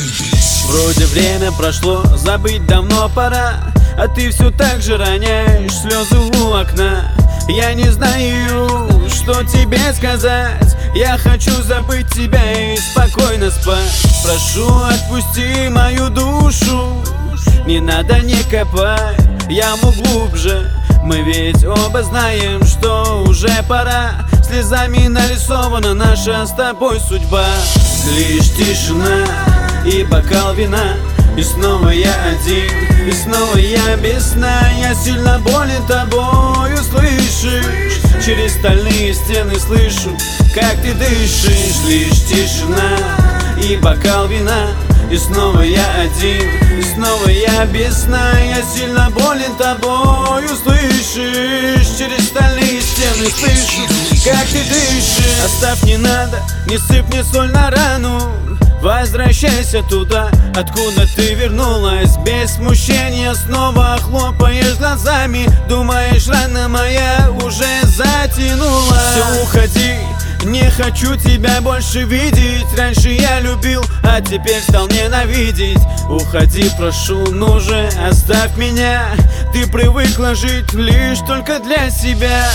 Вроде время прошло, забыть давно пора, а ты все так же роняешь слезы у окна. Я не знаю, что тебе сказать. Я хочу забыть тебя и спокойно спать. Прошу, отпусти мою душу, не надо не копать яму глубже. Мы ведь оба знаем, что уже пора. Слезами нарисована наша с тобой судьба. Лишь тишина и бокал вина, и снова я один, и снова я без сна. Я сильно болен тобою, слышишь? Через стальные стены слышу, как ты дышишь. Лишь тишина и бокал вина, и снова я один, и снова я без сна. Я сильно болен тобою, слышишь? Через стальные стены слышу, как ты дышишь. Оставь, не надо, не сыпь мне соль на рану. Возвращайся туда, откуда ты вернулась. Без смущения снова хлопаешь глазами. Думаешь, рана моя уже затянула. Все, уходи, не хочу тебя больше видеть. Раньше я любил, а теперь стал ненавидеть. Уходи, прошу, ну же, оставь меня. Ты привыкла жить лишь только для себя.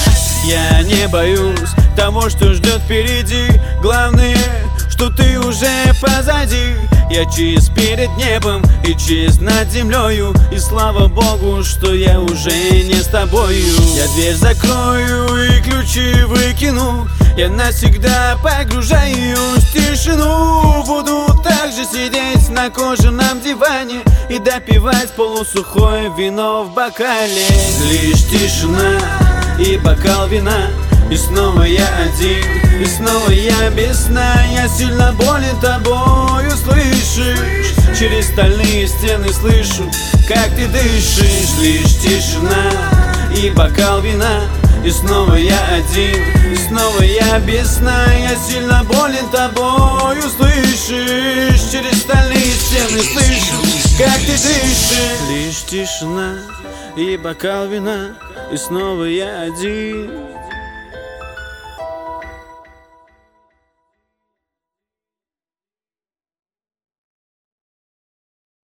Я не боюсь того, что ждет впереди. Главное, что ты уже позади. Я чист перед небом и чист над землею. И слава Богу, что я уже не с тобою. Я дверь закрою и ключи выкину. Я навсегда погружаюсь в тишину. Буду также сидеть на кожаном диване и допивать полусухое вино в бокале. Лишь тишина и бокал вина, и снова я один, и снова я без сна. Я сильно болен тобою, слышишь? Через стальные стены слышу, как ты дышишь. Лишь тишина и бокал вина, и снова я один, и снова я без сна. Я сильно болен тобою, слышишь? Через стальные стены слышу, как ты дышишь. Лишь тишина и бокал вина, и снова я один.